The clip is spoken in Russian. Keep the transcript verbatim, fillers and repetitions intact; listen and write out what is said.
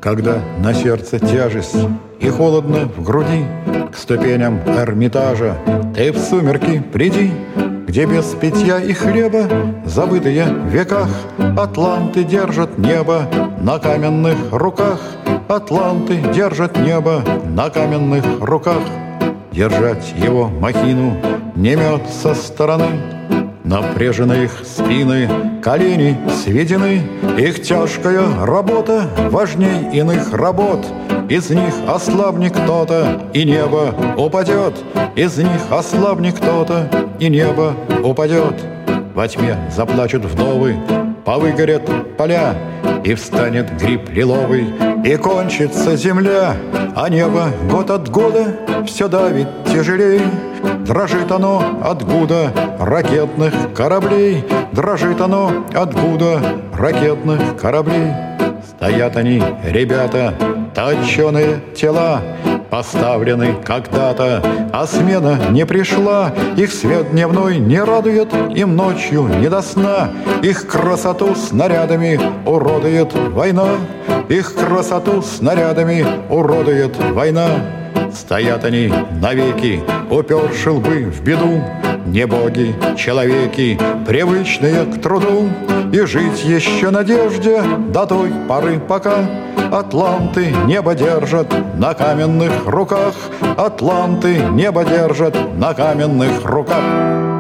Когда на сердце тяжесть и холодно в груди, к ступеням Эрмитажа ты в сумерки приди, где без питья и хлеба, забытые в веках, атланты держат небо на каменных руках. Атланты держат небо на каменных руках. Держать его махину не мед со стороны. Напряжены их спины, колени сведены. Их тяжкая работа важней иных работ. Из них ослабнет кто-то, и небо упадет. Из них ослабнет кто-то, и небо упадет. Во тьме заплачут вдовы, повыгорят поля, и встанет гриб лиловый, и кончится земля. А небо год от года все давит тяжелей. Дрожит оно от гуда ракетных кораблей. Дрожит оно от гуда ракетных кораблей. Стоят они, ребята, точеные тела, поставлены когда-то, а смена не пришла. Их свет дневной не радует, им ночью не до сна. Их красоту снарядами уродует война. Их красоту снарядами уродует война. Стоят они навеки, уперши лбы в беду. Не боги, человеки, привычные к труду. И жить еще надежде до той поры, пока атланты небо держат на каменных руках. Атланты небо держат на каменных руках.